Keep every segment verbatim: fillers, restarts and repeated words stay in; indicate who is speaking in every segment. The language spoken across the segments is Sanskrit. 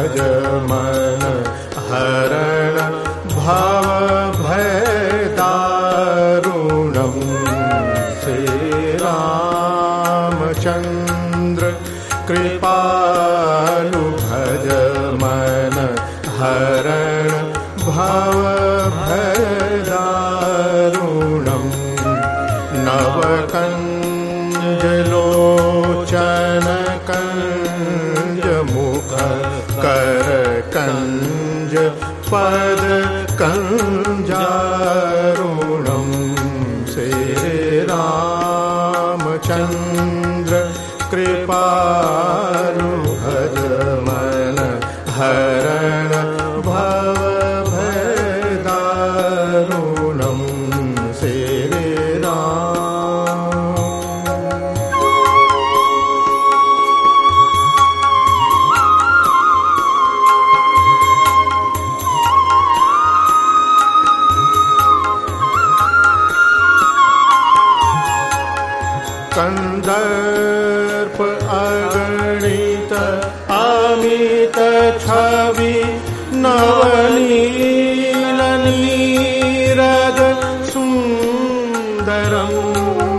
Speaker 1: भज मन हरण भव भय दारुणम् श्री रामचंद्र कृपालु भज मन हरण भव भय दारुणम् नवकंजलोचन कंज मुख कर कंज पद कंजारुणम् श्री रामचंद्र कृपालु भज मन हरण भव भय दारुणम् श्री राम। कंदर्प अगणित अमित छवि नवनील नीरद सुंदरम्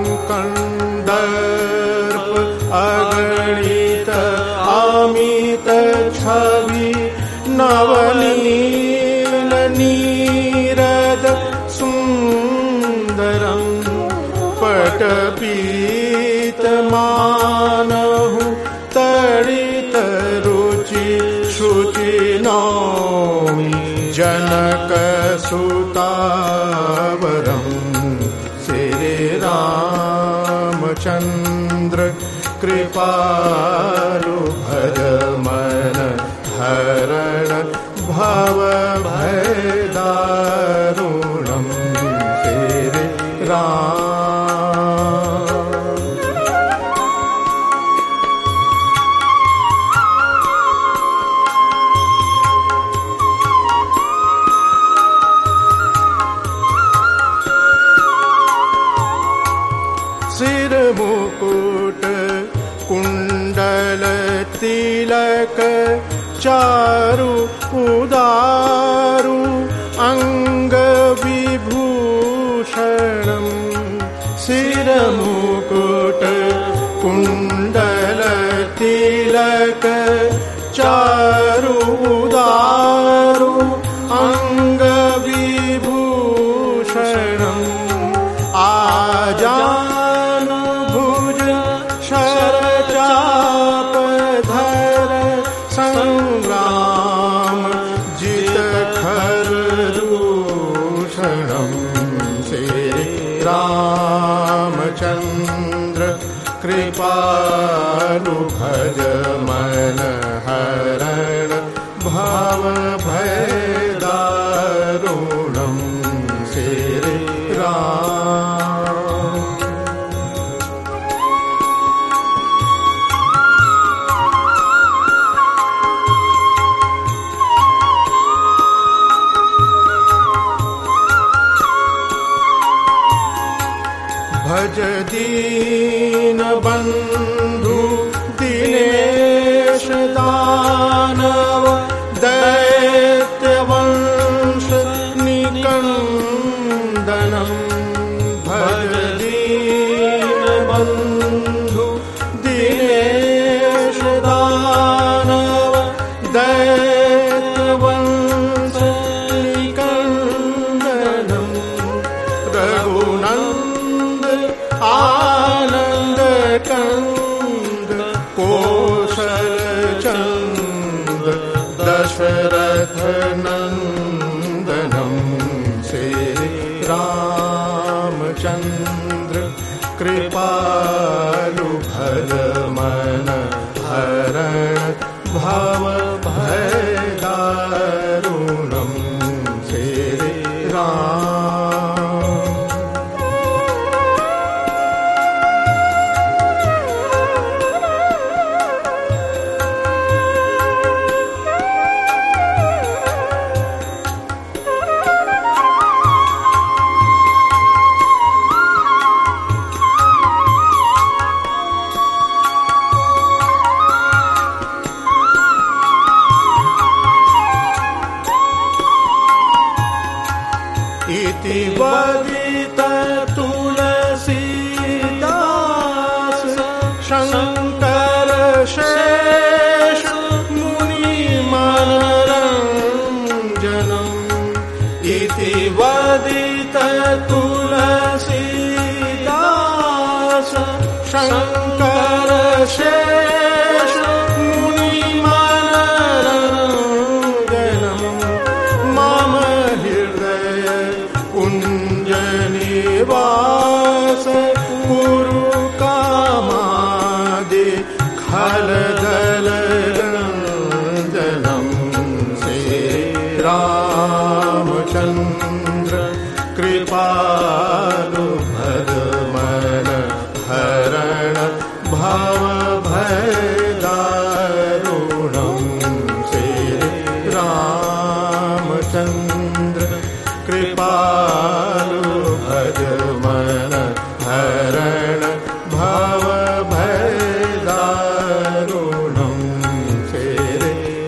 Speaker 1: कंदर्प अगणित अमित छवि नवनील नीरद सुंदरम् पटपीत मानहु तड़ित रुचि शुचि नौमि जनक सुतावरम् श्री रामचंद्र कृपालु भज मन हरण भव भय दारुणम् श्री राम। सिर मुकुट कुंडल तिलक चारु उदारु अंग विभूषणम् सिर मुकुट कुंडल तिलक चारु उदारु अंग विभूषणम् आजा शरचापधर संग्राम जित खर दूषणम् श्री रामचंद्र कृपालु भज मन हरण भव भय दारुणम् श्री राम। भज दीन बंधु दिनेश दानव दैत्य वंश निकंदनम् भज दीन बंधु दिनेश दानव दैत्य वंश निकंदनम् रघुनंद आनंद कंद कौशल चंद दशरथ नंदनम् श्री रामचंद्र कृपालु भज मन हरण भव भय दारुणम् श्री राम।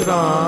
Speaker 1: राम